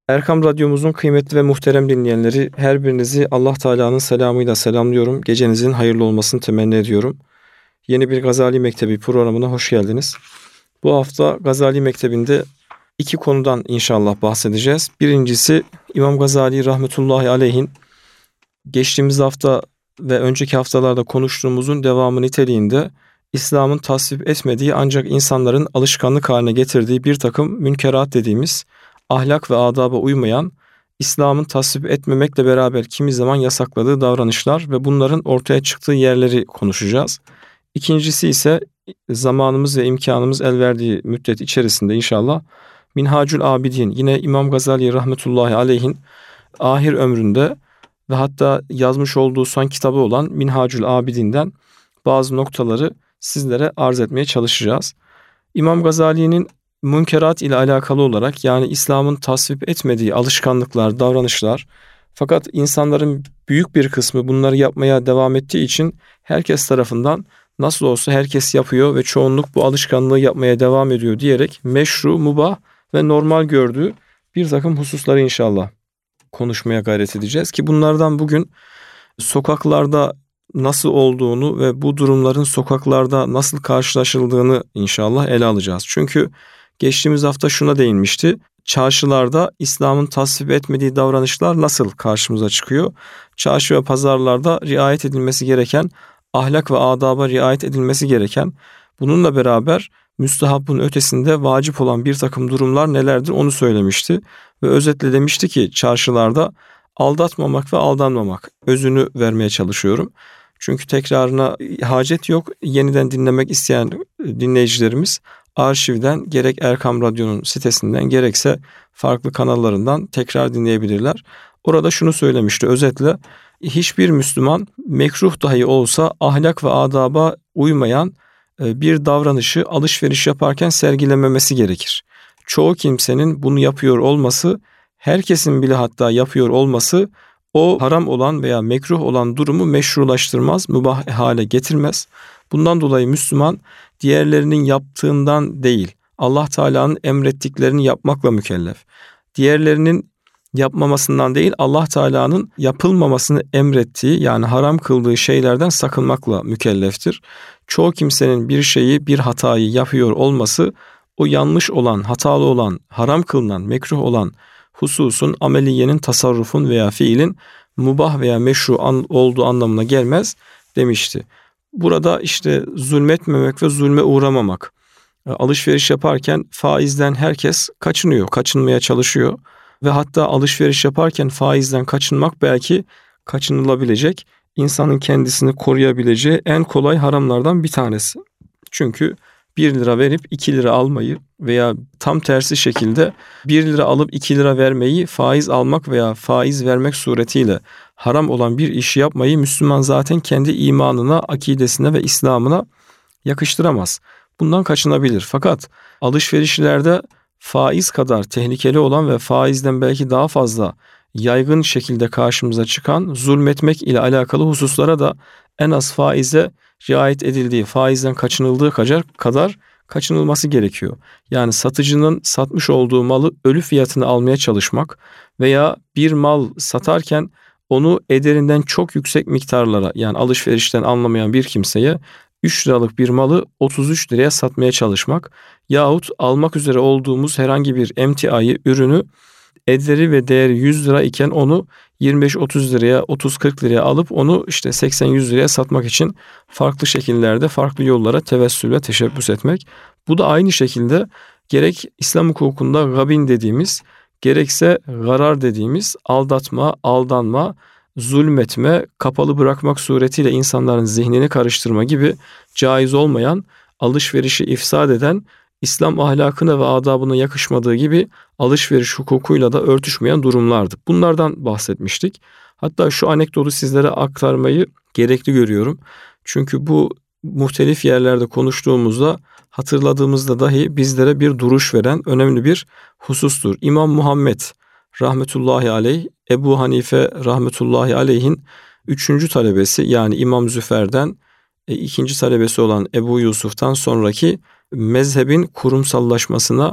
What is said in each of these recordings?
Erkam Radyomuzun kıymetli ve muhterem dinleyenleri, her birinizi Allah Teala'nın selamıyla selamlıyorum. Gecenizin hayırlı olmasını temenni ediyorum. Yeni bir Gazali Mektebi programına hoş geldiniz. Bu hafta Gazali Mektebi'nde iki konudan inşallah bahsedeceğiz. Birincisi İmam Gazali rahmetullahi aleyhin geçtiğimiz hafta ve önceki haftalarda konuştuğumuzun devamı niteliğinde İslam'ın tasvip etmediği ancak insanların alışkanlık haline getirdiği bir takım münkerat dediğimiz ahlak ve adaba uymayan, İslam'ın tasvip etmemekle beraber kimi zaman yasakladığı davranışlar ve bunların ortaya çıktığı yerleri konuşacağız. İkincisi ise zamanımız ve imkanımız el verdiği müddet içerisinde inşallah Minhacül Abidin, yine İmam Gazali rahmetullahi aleyhin ahir ömründe ve hatta yazmış olduğu son kitabı olan Minhacül Abidin'den bazı noktaları sizlere arz etmeye çalışacağız. İmam Gazali'nin münkerat ile alakalı olarak, yani İslam'ın tasvip etmediği alışkanlıklar, davranışlar, fakat insanların büyük bir kısmı bunları yapmaya devam ettiği için herkes tarafından nasıl olsa herkes yapıyor ve çoğunluk bu alışkanlığı yapmaya devam ediyor diyerek meşru, mubah ve normal gördüğü bir takım hususları inşallah konuşmaya gayret edeceğiz ki bunlardan bugün sokaklarda nasıl olduğunu ve bu durumların sokaklarda nasıl karşılaşıldığını inşallah ele alacağız. Çünkü geçtiğimiz hafta şuna değinmişti. Çarşılarda İslam'ın tasvip etmediği davranışlar nasıl karşımıza çıkıyor? Çarşı ve pazarlarda riayet edilmesi gereken, ahlak ve adaba riayet edilmesi gereken, bununla beraber müstehabın ötesinde vacip olan bir takım durumlar nelerdir onu söylemişti. Ve özetle demişti ki çarşılarda aldatmamak ve aldanmamak, özünü vermeye çalışıyorum. Çünkü tekrarına hacet yok. Yeniden dinlemek isteyen dinleyicilerimiz arşivden, gerek Erkam Radyo'nun sitesinden gerekse farklı kanallarından tekrar dinleyebilirler. Orada şunu söylemişti özetle: hiçbir Müslüman mekruh dahi olsa ahlak ve adaba uymayan bir davranışı alışveriş yaparken sergilememesi gerekir. Çoğu kimsenin bunu yapıyor olması, herkesin bile hatta yapıyor olması o haram olan veya mekruh olan durumu meşrulaştırmaz, mübah hale getirmez. Bundan dolayı Müslüman diğerlerinin yaptığından değil, Allah Teala'nın emrettiklerini yapmakla mükellef. Diğerlerinin yapmamasından değil, Allah Teala'nın yapılmamasını emrettiği, yani haram kıldığı şeylerden sakınmakla mükelleftir. Çoğu kimsenin bir şeyi, bir hatayı yapıyor olması, o yanlış olan, hatalı olan, haram kılınan, mekruh olan hususun, ameliyenin, tasarrufun veya fiilin mubah veya meşru olduğu anlamına gelmez demişti. Burada işte zulmetmemek ve zulme uğramamak. Alışveriş yaparken faizden herkes kaçınıyor, kaçınmaya çalışıyor. Ve hatta alışveriş yaparken faizden kaçınmak belki kaçınılabilecek, insanın kendisini koruyabileceği en kolay haramlardan bir tanesi. Çünkü 1 lira verip 2 lira almayı veya tam tersi şekilde 1 lira alıp 2 lira vermeyi, faiz almak veya faiz vermek suretiyle haram olan bir işi yapmayı Müslüman zaten kendi imanına, akidesine ve İslam'ına yakıştıramaz. Bundan kaçınabilir. Fakat alışverişlerde faiz kadar tehlikeli olan ve faizden belki daha fazla yaygın şekilde karşımıza çıkan zulmetmek ile alakalı hususlara da en az faize riayet edildiği, faizden kaçınıldığı kadar kaçınılması gerekiyor. Yani satıcının satmış olduğu malı ölü fiyatını almaya çalışmak veya bir mal satarken onu ederinden çok yüksek miktarlara, yani alışverişten anlamayan bir kimseye 3 liralık bir malı 33 liraya satmaya çalışmak yahut almak üzere olduğumuz herhangi bir emtiayı, ürünü ederi ve değeri 100 lira iken onu 25-30 liraya, 30-40 liraya alıp onu işte 80-100 liraya satmak için farklı şekillerde, farklı yollara tevessül ve teşebbüs etmek. Bu da aynı şekilde gerek İslam hukukunda gabin dediğimiz, gerekse garar dediğimiz aldatma, aldanma, zulmetme, kapalı bırakmak suretiyle insanların zihnini karıştırma gibi caiz olmayan, alışverişi ifsad eden, İslam ahlakına ve adabına yakışmadığı gibi alışveriş hukukuyla da örtüşmeyen durumlardı. Bunlardan bahsetmiştik. Hatta şu anekdotu sizlere aktarmayı gerekli görüyorum. Çünkü bu muhtelif yerlerde konuştuğumuzda, hatırladığımızda dahi bizlere bir duruş veren önemli bir husustur. İmam Muhammed rahmetullahi aleyh, Ebu Hanife rahmetullahi aleyhin 3. talebesi, yani İmam Züfer'den 2. talebesi olan Ebu Yusuf'tan sonraki mezhebin kurumsallaşmasına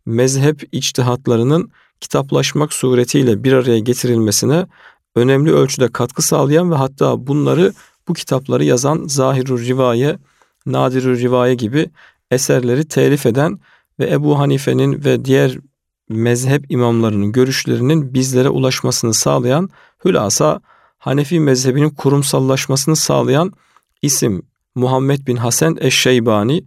mezhep içtihatlarının kitaplaşmak suretiyle bir araya getirilmesine önemli ölçüde katkı sağlayan ve hatta bu kitapları yazan Zahirur Rivaye, Nadirur Rivaye gibi eserleri telif eden ve Ebu Hanife'nin ve diğer mezhep imamlarının görüşlerinin bizlere ulaşmasını sağlayan, hülasa Hanefi mezhebinin kurumsallaşmasını sağlayan isim Muhammed bin Hasan Eşşeybani.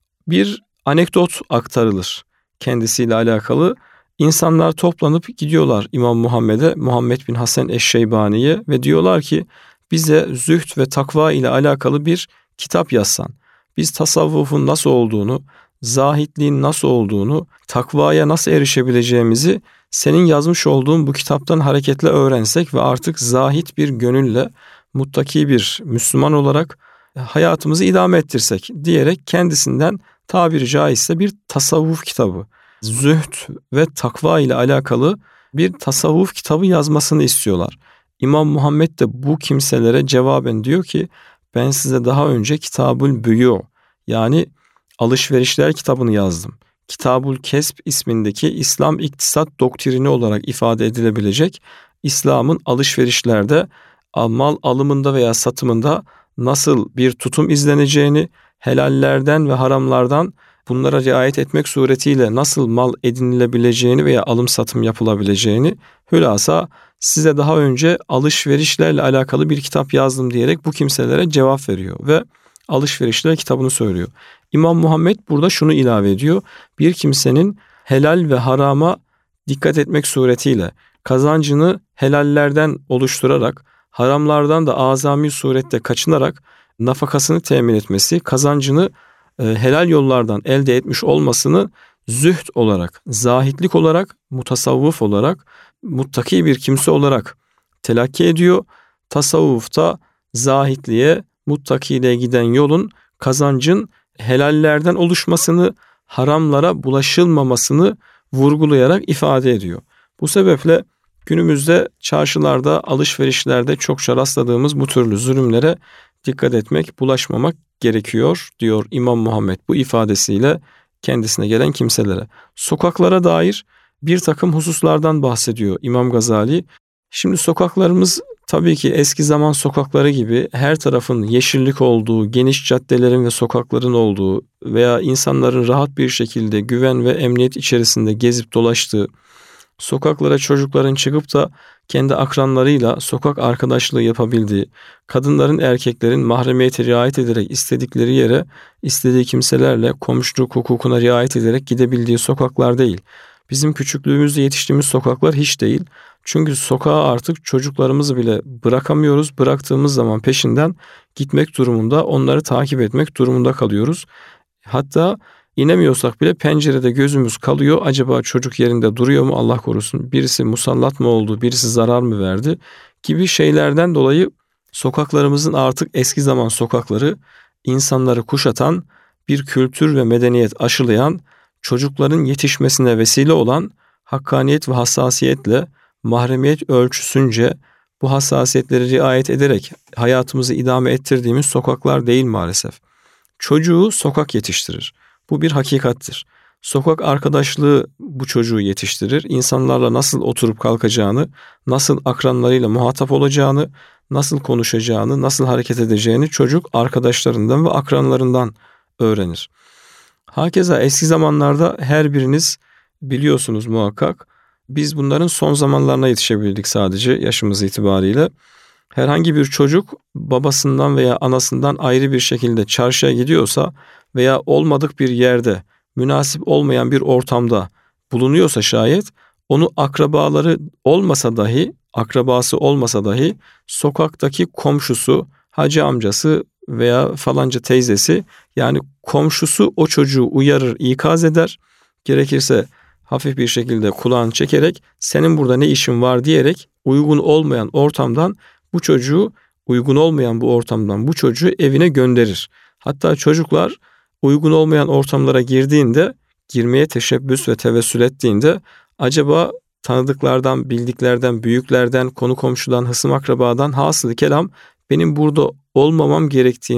Bir anekdot aktarılır kendisiyle alakalı. İnsanlar toplanıp gidiyorlar İmam Muhammed bin Hasan Eşşeybani'ye ve diyorlar ki bize zühd ve takva ile alakalı bir kitap yazsan. Biz tasavvufun nasıl olduğunu, zahitliğin nasıl olduğunu, takvaya nasıl erişebileceğimizi senin yazmış olduğun bu kitaptan hareketle öğrensek ve artık zahit bir gönülle muttaki bir Müslüman olarak hayatımızı idame ettirsek diyerek kendisinden tabiri caizse bir tasavvuf kitabı, zühd ve takva ile alakalı bir tasavvuf kitabı yazmasını istiyorlar. İmam Muhammed de bu kimselere cevaben diyor ki ben size daha önce Kitabul Büyû yani alışverişler kitabını yazdım. Kitabul Kesb ismindeki İslam iktisat doktrini olarak ifade edilebilecek İslam'ın alışverişlerde mal alımında veya satımında nasıl bir tutum izleneceğini, helallerden ve haramlardan bunlara riayet etmek suretiyle nasıl mal edinilebileceğini veya alım satım yapılabileceğini, hülasa size daha önce alışverişlerle alakalı bir kitap yazdım diyerek bu kimselere cevap veriyor ve alışverişler kitabını söylüyor. İmam Muhammed burada şunu ilave ediyor. Bir kimsenin helal ve harama dikkat etmek suretiyle kazancını helallerden oluşturarak, haramlardan da azami surette kaçınarak nafakasını temin etmesi, kazancını helal yollardan elde etmiş olmasını zühd olarak, zahitlik olarak, mutasavvuf olarak, muttaki bir kimse olarak telakki ediyor. Tasavvufta zahitliğe, muttakiliğe giden yolun kazancın helallerden oluşmasını, haramlara bulaşılmamasını vurgulayarak ifade ediyor. Bu sebeple günümüzde çarşılarda, alışverişlerde çokça rastladığımız bu türlü zulümlere dikkat etmek, bulaşmamak gerekiyor diyor İmam Muhammed bu ifadesiyle kendisine gelen kimselere. Sokaklara dair bir takım hususlardan bahsediyor İmam Gazali. Şimdi sokaklarımız tabii ki eski zaman sokakları gibi her tarafın yeşillik olduğu, geniş caddelerin ve sokakların olduğu veya insanların rahat bir şekilde güven ve emniyet içerisinde gezip dolaştığı, sokaklara çocukların çıkıp da kendi akranlarıyla sokak arkadaşlığı yapabildiği, kadınların erkeklerin mahremiyete riayet ederek istedikleri yere, istediği kimselerle komşuluk hukukuna riayet ederek gidebildiği sokaklar değil. Bizim küçüklüğümüzde yetiştiğimiz sokaklar hiç değil. Çünkü sokağa artık çocuklarımızı bile bırakamıyoruz. Bıraktığımız zaman peşinden gitmek durumunda, onları takip etmek durumunda kalıyoruz. Hatta İnemiyorsak bile pencerede gözümüz kalıyor. Acaba çocuk yerinde duruyor mu Allah korusun? Birisi musallat mı oldu? Birisi zarar mı verdi? Gibi şeylerden dolayı sokaklarımızın artık eski zaman sokakları insanları kuşatan, bir kültür ve medeniyet aşılayan, çocukların yetişmesine vesile olan hakkaniyet ve hassasiyetle mahremiyet ölçüsünce bu hassasiyetleri riayet ederek hayatımızı idame ettirdiğimiz sokaklar değil maalesef. Çocuğu sokak yetiştirir. Bu bir hakikattir. Sokak arkadaşlığı bu çocuğu yetiştirir. İnsanlarla nasıl oturup kalkacağını, nasıl akranlarıyla muhatap olacağını, nasıl konuşacağını, nasıl hareket edeceğini çocuk arkadaşlarından ve akranlarından öğrenir. Hakeza eski zamanlarda her biriniz biliyorsunuz muhakkak. Biz bunların son zamanlarına yetişebildik sadece yaşımız itibariyle. Herhangi bir çocuk babasından veya anasından ayrı bir şekilde çarşıya gidiyorsa veya olmadık bir yerde, münasip olmayan bir ortamda bulunuyorsa şayet, onu akrabası olmasa dahi sokaktaki komşusu, hacı amcası veya falanca teyzesi, yani komşusu o çocuğu uyarır, ikaz eder. Gerekirse hafif bir şekilde kulağını çekerek senin burada ne işin var diyerek uygun olmayan ortamdan bu çocuğu evine gönderir. Hatta çocuklar uygun olmayan ortamlara girmeye teşebbüs ve tevessül ettiğinde acaba tanıdıklardan, bildiklerden, büyüklerden, konu komşudan, hısım akrabadan hasılı kelam benim burada olmamam gerektiğini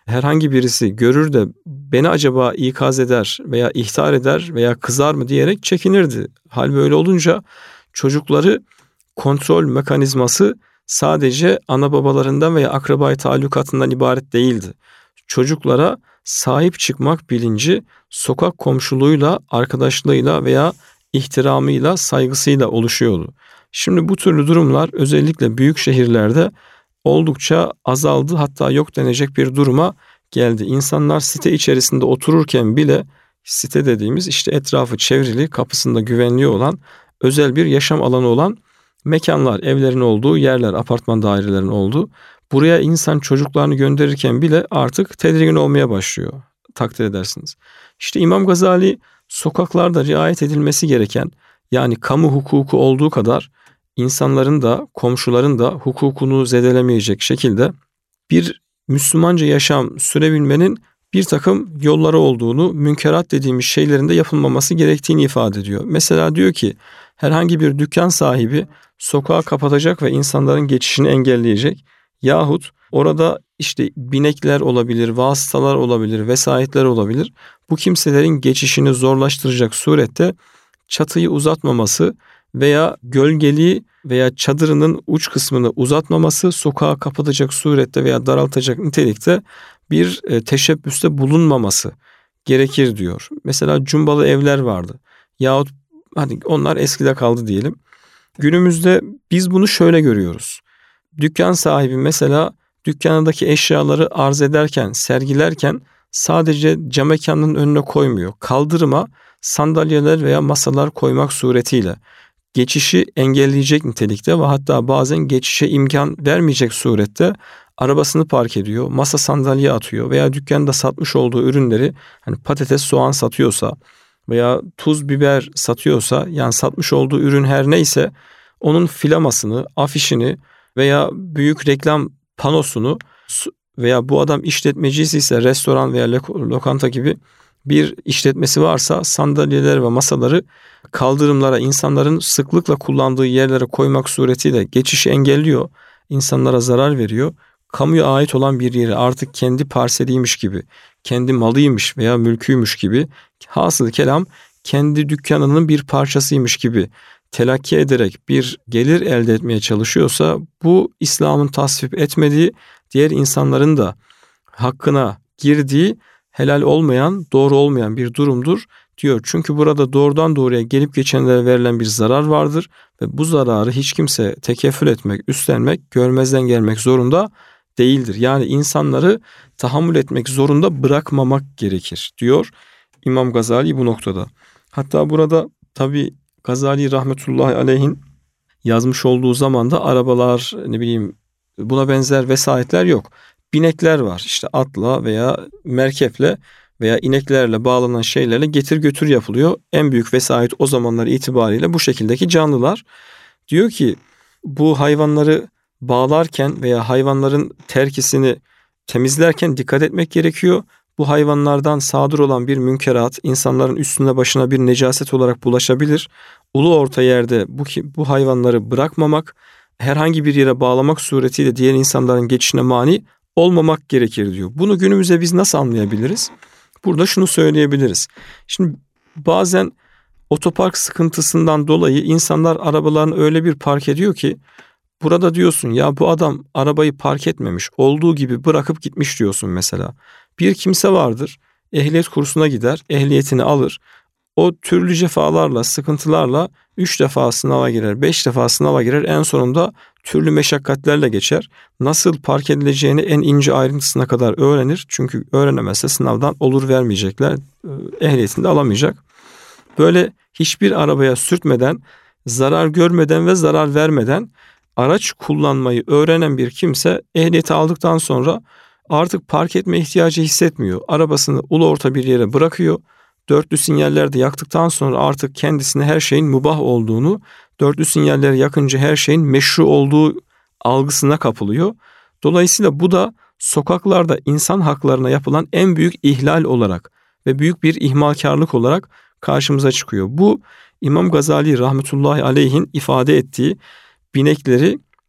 herhangi birisi görür de beni acaba ikaz eder veya ihtar eder veya kızar mı diyerek çekinirdi. Hal böyle olunca çocukları kontrol mekanizması sadece ana babalarından veya akrabayı talukatından ibaret değildi. Çocuklara sahip çıkmak bilinci sokak komşuluğuyla, arkadaşlığıyla veya ihtiramıyla, saygısıyla oluşuyordu. Şimdi bu türlü durumlar özellikle büyük şehirlerde oldukça azaldı, hatta yok denecek bir duruma geldi. İnsanlar site içerisinde otururken bile, site dediğimiz işte etrafı çevrili, kapısında güvenliği olan, özel bir yaşam alanı olan mekanlar, evlerin olduğu yerler, apartman dairelerinin olduğu. Buraya insan çocuklarını gönderirken bile artık tedirgin olmaya başlıyor. Takdir edersiniz. İşte İmam Gazali sokaklarda riayet edilmesi gereken, yani kamu hukuku olduğu kadar insanların da komşuların da hukukunu zedelemeyecek şekilde bir Müslümanca yaşam sürebilmenin bir takım yolları olduğunu, münkerat dediğimiz şeylerin de yapılmaması gerektiğini ifade ediyor. Mesela diyor ki herhangi bir dükkan sahibi sokağı kapatacak ve insanların geçişini engelleyecek, yahut orada işte binekler olabilir, vasıtalar olabilir, vesayetler olabilir. Bu kimselerin geçişini zorlaştıracak surette çatıyı uzatmaması veya gölgeliği veya çadırının uç kısmını uzatmaması, sokağı kapatacak surette veya daraltacak nitelikte bir teşebbüste bulunmaması gerekir diyor. Mesela cumbalı evler vardı. Yahut hadi onlar eskide kaldı diyelim. Günümüzde biz bunu şöyle görüyoruz. Dükkan sahibi mesela dükkanındaki eşyaları arz ederken, sergilerken sadece cam mekanının önüne koymuyor. Kaldırıma sandalyeler veya masalar koymak suretiyle geçişi engelleyecek nitelikte ve hatta bazen geçişe imkan vermeyecek surette arabasını park ediyor, masa sandalye atıyor veya dükkanda satmış olduğu ürünleri, hani patates, soğan satıyorsa veya tuz, biber satıyorsa, yani satmış olduğu ürün her neyse onun filamasını, afişini veya büyük reklam panosunu veya bu adam işletmeci ise restoran veya lokanta gibi bir işletmesi varsa sandalyeler ve masaları kaldırımlara, insanların sıklıkla kullandığı yerlere koymak suretiyle geçişi engelliyor, insanlara zarar veriyor. Kamuya ait olan bir yeri artık kendi parseliymiş gibi, kendi malıymış veya mülküymüş gibi, hasılı kelam kendi dükkanının bir parçasıymış gibi telakki ederek bir gelir elde etmeye çalışıyorsa, bu İslam'ın tasvip etmediği, diğer insanların da hakkına girdiği helal olmayan, doğru olmayan bir durumdur diyor. Çünkü burada doğrudan doğruya gelip geçenlere verilen bir zarar vardır ve bu zararı hiç kimse tekeffül etmek, üstlenmek, görmezden gelmek zorunda değildir. Yani insanları tahammül etmek zorunda bırakmamak gerekir diyor İmam Gazali bu noktada. Hatta burada tabi Gazali rahmetullahi aleyhin yazmış olduğu zaman da arabalar, ne bileyim buna benzer vesayetler yok. Binekler var, işte atla veya merkeple veya ineklerle bağlanan şeylerle getir götür yapılıyor. En büyük vesayet o zamanlar itibariyle bu şekildeki canlılar. Diyor ki bu hayvanları bağlarken veya hayvanların terkisini temizlerken dikkat etmek gerekiyor. Bu hayvanlardan sadır olan bir münkerat insanların üstüne başına bir necaset olarak bulaşabilir. Ulu orta yerde bu hayvanları bırakmamak, herhangi bir yere bağlamak suretiyle diğer insanların geçişine mani olmamak gerekir diyor. Bunu günümüzde biz nasıl anlayabiliriz? Burada şunu söyleyebiliriz. Şimdi bazen otopark sıkıntısından dolayı insanlar arabalarını öyle bir park ediyor ki burada diyorsun ya bu adam arabayı park etmemiş, olduğu gibi bırakıp gitmiş diyorsun mesela. Bir kimse vardır, ehliyet kursuna gider, ehliyetini alır. O türlü cefalarla, sıkıntılarla 3 defa sınava girer, 5 defa sınava girer. En sonunda türlü meşakkatlerle geçer. Nasıl park edileceğini en ince ayrıntısına kadar öğrenir. Çünkü öğrenemezse sınavdan olur vermeyecekler. Ehliyetini de alamayacak. Böyle hiçbir arabaya sürtmeden, zarar görmeden ve zarar vermeden araç kullanmayı öğrenen bir kimse ehliyeti aldıktan sonra artık park etme ihtiyacı hissetmiyor. Arabasını ulu orta bir yere bırakıyor. Dörtlü sinyalleri de yaktıktan sonra artık kendisine her şeyin mübah olduğunu, dörtlü sinyalleri yakınca her şeyin meşru olduğu algısına kapılıyor. Dolayısıyla bu da sokaklarda insan haklarına yapılan en büyük ihlal olarak ve büyük bir ihmalkarlık olarak karşımıza çıkıyor. Bu İmam Gazali rahmetullahi aleyhin ifade ettiği binekleri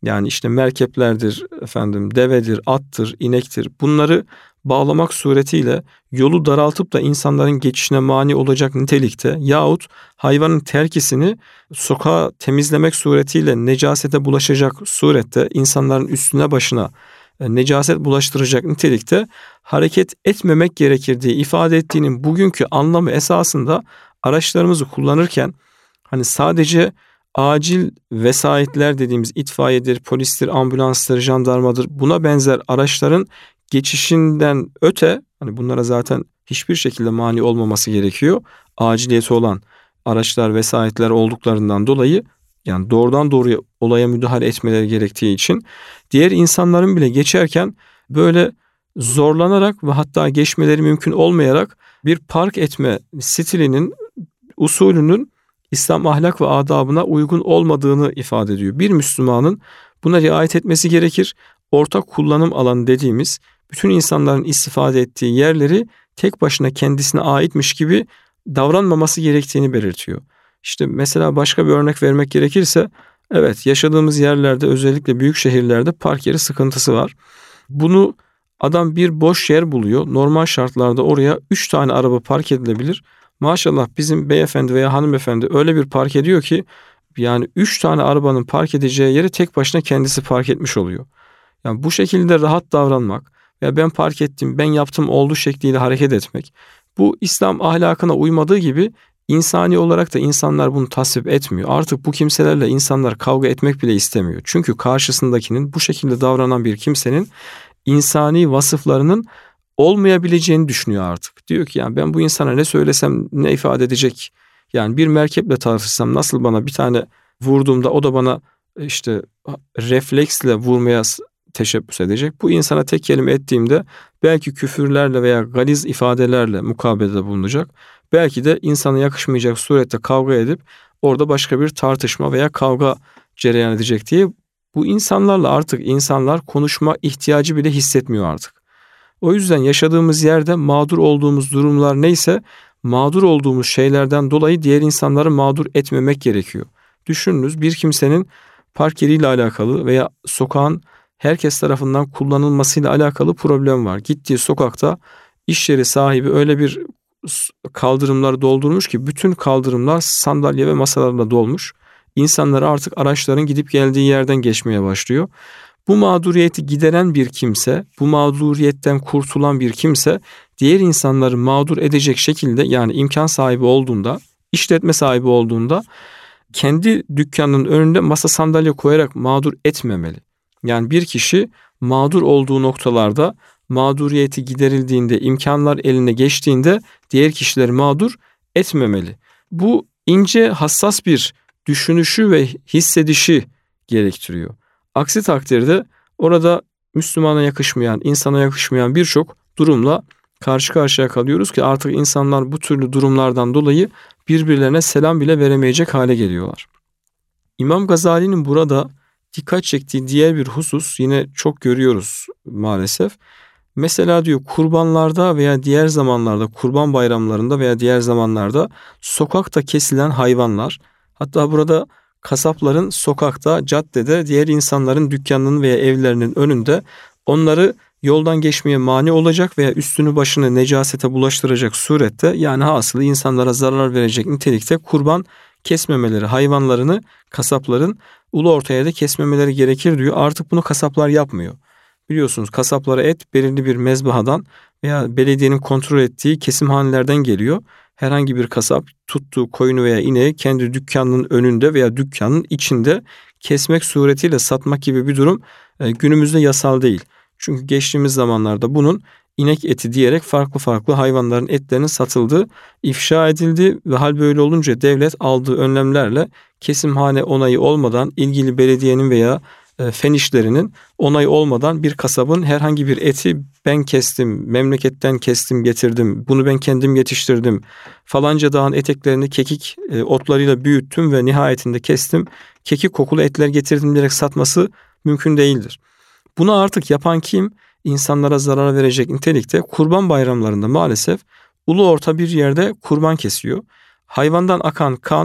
Yani işte merkeplerdir, devedir, attır, inektir. Bunları bağlamak suretiyle yolu daraltıp da insanların geçişine mani olacak nitelikte yahut hayvanın terkisini sokağa temizlemek suretiyle necasete bulaşacak surette insanların üstüne başına necaset bulaştıracak nitelikte hareket etmemek gerekir diye ifade ettiğinin bugünkü anlamı esasında araçlarımızı kullanırken hani sadece acil vesayetler dediğimiz itfaiyedir, polistir, ambulanstır, jandarmadır, buna benzer araçların geçişinden öte hani bunlara zaten hiçbir şekilde mani olmaması gerekiyor. Aciliyeti olan araçlar, vesayetler olduklarından dolayı yani doğrudan doğruya olaya müdahale etmeleri gerektiği için diğer insanların bile geçerken böyle zorlanarak ve hatta geçmeleri mümkün olmayarak bir park etme stilinin, usulünün İslam ahlak ve adabına uygun olmadığını ifade ediyor. Bir Müslümanın buna riayet etmesi gerekir. Ortak kullanım alanı dediğimiz bütün insanların istifade ettiği yerleri tek başına kendisine aitmiş gibi davranmaması gerektiğini belirtiyor. İşte mesela başka bir örnek vermek gerekirse evet yaşadığımız yerlerde özellikle büyük şehirlerde park yeri sıkıntısı var. Bunu adam bir boş yer buluyor. Normal şartlarda oraya 3 tane araba park edilebilir. Maşallah bizim beyefendi veya hanımefendi öyle bir park ediyor ki yani 3 tane arabanın park edeceği yeri tek başına kendisi park etmiş oluyor. Yani bu şekilde rahat davranmak ya ben park ettim, ben yaptım olduğu şekliyle hareket etmek. Bu İslam ahlakına uymadığı gibi insani olarak da insanlar bunu tasvip etmiyor. Artık bu kimselerle insanlar kavga etmek bile istemiyor. Çünkü karşısındakinin bu şekilde davranan bir kimsenin insani vasıflarının olmayabileceğini düşünüyor artık. Diyor ki yani ben bu insana ne söylesem ne ifade edecek? Yani bir merkeple tartışsam nasıl bana bir tane vurduğumda o da bana işte refleksle vurmaya teşebbüs edecek. Bu insana tek kelime ettiğimde belki küfürlerle veya galiz ifadelerle mukabelede bulunacak. Belki de insana yakışmayacak surette kavga edip orada başka bir tartışma veya kavga cereyan edecek diye bu insanlarla artık insanlar konuşma ihtiyacı bile hissetmiyor artık. O yüzden yaşadığımız yerde mağdur olduğumuz durumlar neyse mağdur olduğumuz şeylerden dolayı diğer insanları mağdur etmemek gerekiyor. Düşününüz bir kimsenin park yeriyle alakalı veya sokağın herkes tarafından kullanılmasıyla alakalı problem var. Gittiği sokakta iş yeri sahibi öyle bir kaldırımları doldurmuş ki bütün kaldırımlar sandalye ve masalarla dolmuş. İnsanlar artık araçların gidip geldiği yerden geçmeye başlıyor. Bu mağduriyeti gideren bir kimse, bu mağduriyetten kurtulan bir kimse diğer insanları mağdur edecek şekilde yani imkan sahibi olduğunda, işletme sahibi olduğunda kendi dükkanının önünde masa sandalye koyarak mağdur etmemeli. Yani bir kişi mağdur olduğu noktalarda mağduriyeti giderildiğinde, imkanlar eline geçtiğinde diğer kişileri mağdur etmemeli. Bu ince, hassas bir düşünüşü ve hissedişi gerektiriyor. Aksi takdirde orada Müslümana yakışmayan, insana yakışmayan birçok durumla karşı karşıya kalıyoruz ki artık insanlar bu türlü durumlardan dolayı birbirlerine selam bile veremeyecek hale geliyorlar. İmam Gazali'nin burada dikkat çektiği diğer bir husus yine çok görüyoruz maalesef. Mesela diyor kurbanlarda veya diğer zamanlarda, kurban bayramlarında veya diğer zamanlarda sokakta kesilen hayvanlar, hatta burada kasapların sokakta, caddede diğer insanların dükkanının veya evlerinin önünde onları yoldan geçmeye mani olacak veya üstünü başını necasete bulaştıracak surette yani hasılı insanlara zarar verecek nitelikte kurban kesmemeleri, hayvanlarını kasapların ulu orta yerde kesmemeleri gerekir diyor. Artık bunu kasaplar yapmıyor. Biliyorsunuz kasaplara et belirli bir mezbahadan veya belediyenin kontrol ettiği kesimhanelerden geliyor. Herhangi bir kasap tuttuğu koyunu veya ineği kendi dükkanının önünde veya dükkanın içinde kesmek suretiyle satmak gibi bir durum günümüzde yasal değil. Çünkü geçtiğimiz zamanlarda bunun inek eti diyerek farklı farklı hayvanların etlerinin satıldığı ifşa edildi ve hal böyle olunca devlet aldığı önlemlerle kesimhane onayı olmadan ilgili belediyenin veya fen işlerinin onayı olmadan bir kasabın herhangi bir eti ben kestim, memleketten kestim getirdim, bunu ben kendim yetiştirdim, falanca dağın eteklerini kekik otlarıyla büyüttüm ve nihayetinde kestim, kekik kokulu etler getirdim diyerek satması mümkün değildir. Bunu artık yapan kim? İnsanlara zarar verecek nitelikte kurban bayramlarında maalesef ulu orta bir yerde kurban kesiyor. Hayvandan akan kan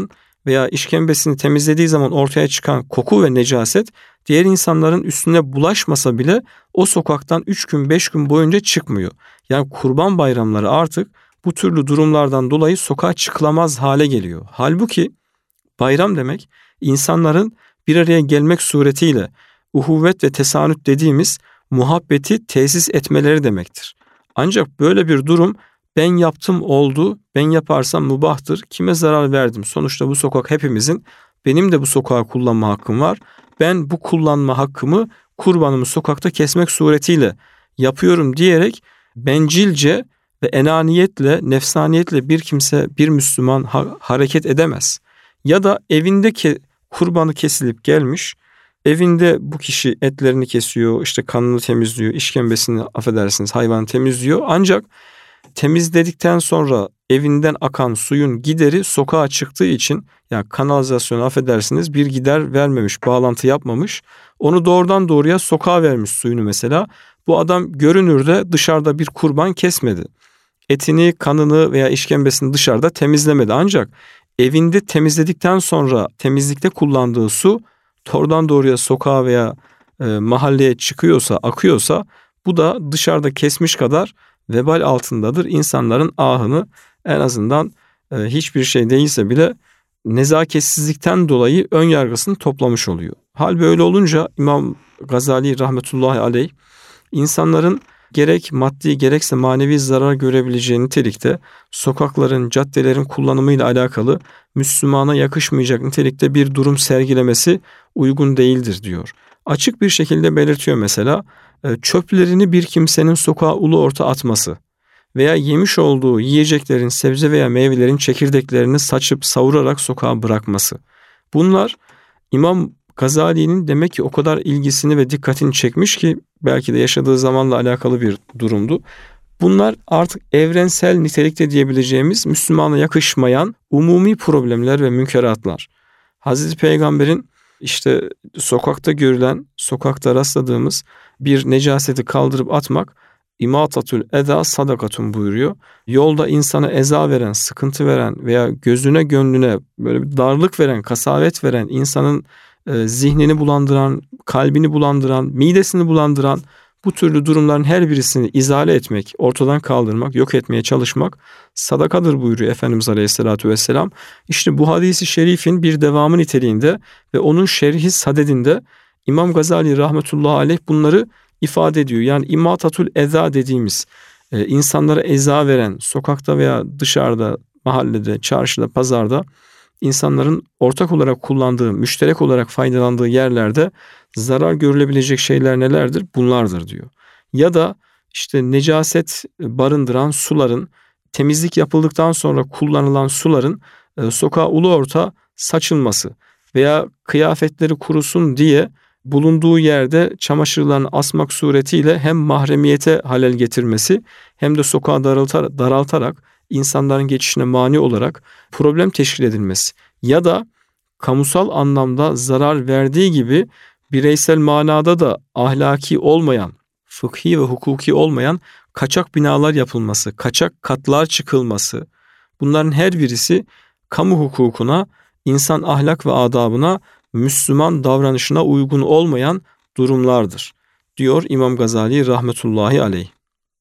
veya işkembesini temizlediği zaman ortaya çıkan koku ve necaset diğer insanların üstüne bulaşmasa bile o sokaktan 3 gün 5 gün boyunca çıkmıyor. Yani kurban bayramları artık bu türlü durumlardan dolayı sokağa çıkılamaz hale geliyor. Halbuki bayram demek insanların bir araya gelmek suretiyle uhuvvet ve tesanüt dediğimiz muhabbeti tesis etmeleri demektir. Ancak böyle bir durum ben yaptım oldu, ben yaparsam mübahtır, kime zarar verdim? Sonuçta bu sokak hepimizin, benim de bu sokağı kullanma hakkım var. Ben bu kullanma hakkımı kurbanımı sokakta kesmek suretiyle yapıyorum diyerek bencilce ve enaniyetle, nefsaniyetle bir kimse, bir Müslüman hareket edemez. Ya da evindeki kurbanı kesilip gelmiş, evinde bu kişi etlerini kesiyor, işte kanını temizliyor, işkembesini affedersiniz hayvanı temizliyor. Ancak temizledikten sonra evinden akan suyun gideri sokağa çıktığı için, yani kanalizasyonu affedersiniz bir gider vermemiş, bağlantı yapmamış. Onu doğrudan doğruya sokağa vermiş suyunu mesela. Bu adam görünürde dışarıda bir kurban kesmedi. Etini, kanını veya işkembesini dışarıda temizlemedi. Ancak evinde temizledikten sonra temizlikte kullandığı su doğrudan doğruya sokağa veya mahalleye çıkıyorsa, akıyorsa bu da dışarıda kesmiş kadar vebal altındadır. İnsanların ahını en azından hiçbir şey değilse bile nezaketsizlikten dolayı ön yargısını toplamış oluyor. Hal böyle olunca İmam Gazali rahmetullahi aleyh insanların gerek maddi gerekse manevi zarar görebileceği nitelikte sokakların, caddelerin kullanımıyla alakalı Müslümana yakışmayacak nitelikte bir durum sergilemesi uygun değildir diyor. Açık bir şekilde belirtiyor mesela, çöplerini bir kimsenin sokağa ulu orta atması veya yemiş olduğu yiyeceklerin, sebze veya meyvelerin çekirdeklerini saçıp savurarak sokağa bırakması. Bunlar İmam Gazali'nin demek ki o kadar ilgisini ve dikkatini çekmiş ki belki de yaşadığı zamanla alakalı bir durumdu. Bunlar artık evrensel nitelikte diyebileceğimiz Müslümana yakışmayan umumi problemler ve münkeratlar. Hazreti Peygamber'in işte sokakta görülen, sokakta rastladığımız bir necaseti kaldırıp atmak İmatatül eza sadakatun buyuruyor. Yolda insana eza veren, sıkıntı veren veya gözüne gönlüne böyle bir darlık veren, kasavet veren, insanın zihnini bulandıran, kalbini bulandıran, midesini bulandıran bu türlü durumların her birisini izale etmek, ortadan kaldırmak, yok etmeye çalışmak sadakadır buyuruyor Efendimiz Aleyhisselatü Vesselam. İşte bu hadisi şerifin bir devamı niteliğinde ve onun şerhi sadedinde İmam Gazali rahmetullahi aleyh bunları ifade ediyor. Yani imatatul eza dediğimiz insanlara eza veren, sokakta veya dışarıda, mahallede, çarşıda, pazarda insanların ortak olarak kullandığı, müşterek olarak faydalandığı yerlerde zarar görülebilecek şeyler nelerdir? Bunlardır diyor. Ya da işte necaset barındıran suların, temizlik yapıldıktan sonra kullanılan suların sokağa ulu orta saçılması veya kıyafetleri kurusun diye bulunduğu yerde çamaşırlarını asmak suretiyle hem mahremiyete halel getirmesi hem de sokağa daraltarak insanların geçişine mani olarak problem teşkil edilmesi ya da kamusal anlamda zarar verdiği gibi bireysel manada da ahlaki olmayan, fıkhi ve hukuki olmayan kaçak binalar yapılması, kaçak katlar çıkılması, bunların her birisi kamu hukukuna, insan ahlak ve adabına, Müslüman davranışına uygun olmayan durumlardır, diyor İmam Gazali rahmetullahi aleyh.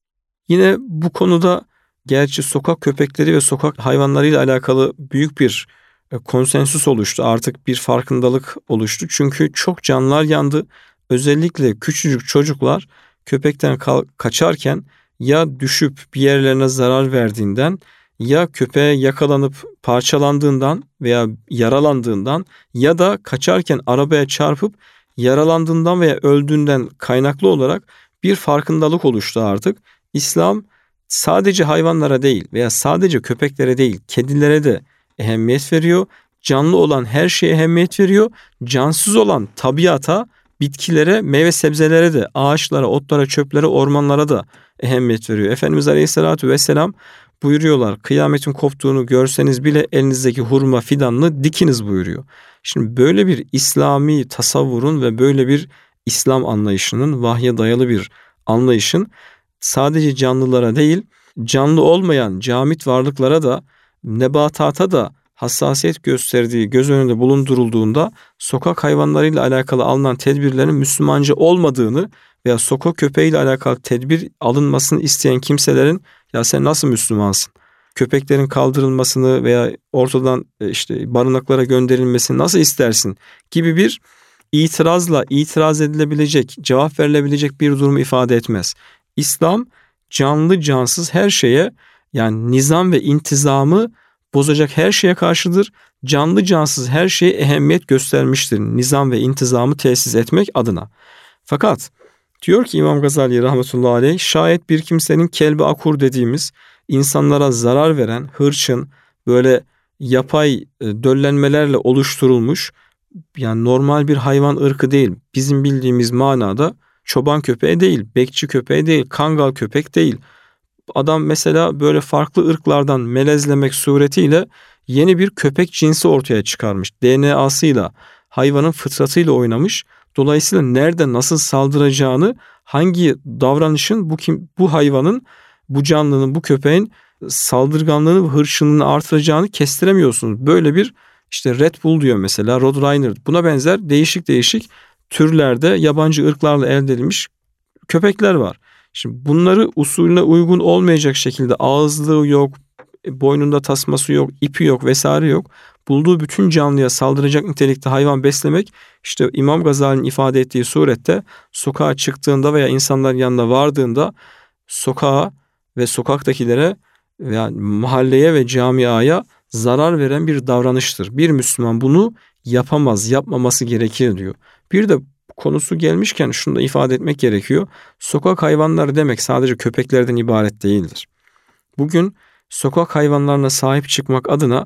Yine bu konuda gerçi sokak köpekleri ve sokak hayvanlarıyla alakalı büyük bir konsensüs oluştu. Artık bir farkındalık oluştu. Çünkü çok canlar yandı. Özellikle küçücük çocuklar köpekten kaçarken ya düşüp bir yerlerine zarar verdiğinden ya köpeğe yakalanıp parçalandığından veya yaralandığından ya da kaçarken arabaya çarpıp yaralandığından veya öldüğünden kaynaklı olarak bir farkındalık oluştu artık. İslam sadece hayvanlara değil veya sadece köpeklere değil, kedilere de ehemmiyet veriyor. Canlı olan her şeye ehemmiyet veriyor. Cansız olan tabiata, bitkilere, meyve sebzelere de, ağaçlara, otlara, çöplere, ormanlara da ehemmiyet veriyor. Efendimiz Aleyhisselatü Vesselam buyuruyorlar, kıyametin koptuğunu görseniz bile elinizdeki hurma fidanını dikiniz buyuruyor. Şimdi böyle bir İslami tasavvurun ve böyle bir İslam anlayışının, vahye dayalı bir anlayışın sadece canlılara değil, canlı olmayan camit varlıklara da, nebatata da hassasiyet gösterdiği göz önünde bulundurulduğunda sokak hayvanlarıyla alakalı alınan tedbirlerin Müslümanca olmadığını veya sokak köpeğiyle alakalı tedbir alınmasını isteyen kimselerin ya sen nasıl Müslümansın? Köpeklerin kaldırılmasını veya ortadan barınaklara gönderilmesini nasıl istersin gibi bir itiraz edilebilecek, cevap verilebilecek bir durumu ifade etmez. İslam canlı cansız her şeye, yani nizam ve intizamı bozacak her şeye karşıdır. Canlı cansız her şeye ehemmiyet göstermiştir nizam ve intizamı tesis etmek adına. Fakat diyor ki İmam Gazali rahmetullahi aleyh, şayet bir kimsenin kelbi akur dediğimiz insanlara zarar veren, hırçın, böyle yapay döllenmelerle oluşturulmuş, yani normal bir hayvan ırkı değil, bizim bildiğimiz manada çoban köpeği değil, bekçi köpeği değil, kangal köpek değil. Adam mesela böyle farklı ırklardan melezlemek suretiyle yeni bir köpek cinsi ortaya çıkarmış. DNA'sıyla, hayvanın fıtratıyla oynamış. Dolayısıyla nerede nasıl saldıracağını, hangi davranışın bu hayvanın, bu canlının, bu köpeğin saldırganlığını ve hırçınlığını artıracağını kestiremiyorsunuz. Böyle bir Red Bull diyor mesela, Rottweiler, buna benzer değişik türlerde yabancı ırklarla elde edilmiş köpekler var. Şimdi bunları usulüne uygun olmayacak şekilde ağızlığı yok, boynunda tasması yok, ipi yok vesaire yok, bulduğu bütün canlıya saldıracak nitelikte hayvan beslemek, İmam Gazali'nin ifade ettiği surette sokağa çıktığında veya insanların yanına vardığında sokağa ve sokaktakilere, yani mahalleye ve camiaya zarar veren bir davranıştır. Bir Müslüman bunu yapamaz, yapmaması gerekir diyor. Bir de konusu gelmişken şunu da ifade etmek gerekiyor. Sokak hayvanları demek sadece köpeklerden ibaret değildir. Bugün sokak hayvanlarına sahip çıkmak adına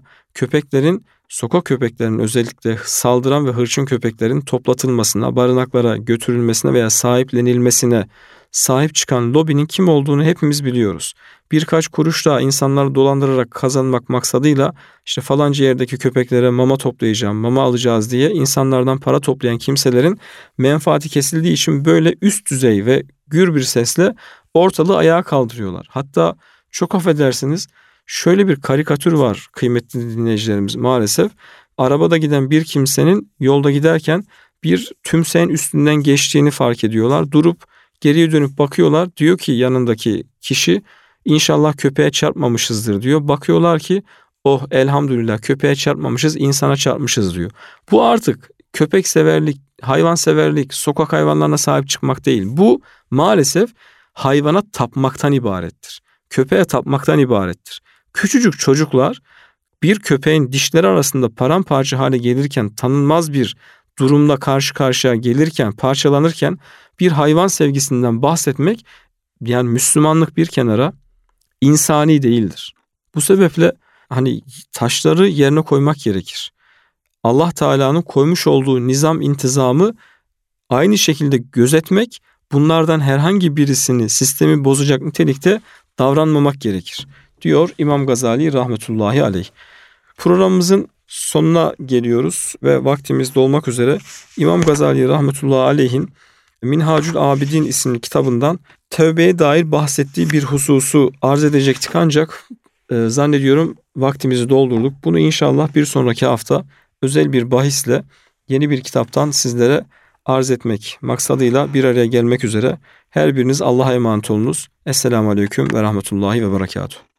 sokak köpeklerinin, özellikle saldıran ve hırçın köpeklerin toplatılmasına, barınaklara götürülmesine veya sahiplenilmesine sahip çıkan lobinin kim olduğunu hepimiz biliyoruz. Birkaç kuruş daha insanları dolandırarak kazanmak maksadıyla falanca yerdeki köpeklere mama toplayacağım, mama alacağız diye insanlardan para toplayan kimselerin menfaati kesildiği için böyle üst düzey ve gür bir sesle ortalığı ayağa kaldırıyorlar. Hatta çok affedersiniz, şöyle bir karikatür var kıymetli dinleyicilerimiz maalesef. Arabada giden bir kimsenin yolda giderken bir tümseyin üstünden geçtiğini fark ediyorlar. Durup geriye dönüp bakıyorlar. Diyor ki yanındaki kişi, İnşallah köpeğe çarpmamışızdır diyor. Bakıyorlar ki oh elhamdülillah köpeğe çarpmamışız, insana çarpmışız diyor. Bu artık köpek severlik, hayvan severlik, sokak hayvanlarına sahip çıkmak değil. Bu maalesef hayvana tapmaktan ibarettir. Köpeğe tapmaktan ibarettir. Küçücük çocuklar bir köpeğin dişleri arasında paramparça hale gelirken, tanınmaz bir durumla karşı karşıya gelirken, parçalanırken bir hayvan sevgisinden bahsetmek, yani Müslümanlık bir kenara, insani değildir. Bu sebeple taşları yerine koymak gerekir. Allah Teala'nın koymuş olduğu nizam, intizamı aynı şekilde gözetmek, bunlardan herhangi birisini, sistemi bozacak nitelikte davranmamak gerekir diyor İmam Gazali rahmetullahi aleyh. Programımızın sonuna geliyoruz ve vaktimiz dolmak üzere. İmam Gazali rahmetullahi aleyhin Minhacül Abidin isimli kitabından tövbeye dair bahsettiği bir hususu arz edecektik, ancak zannediyorum vaktimizi doldurduk. Bunu inşallah bir sonraki hafta özel bir bahisle yeni bir kitaptan sizlere arz etmek maksadıyla bir araya gelmek üzere. Her biriniz Allah'a emanet olunuz. Esselamu Aleyküm ve Rahmetullahi ve Berekatuhu.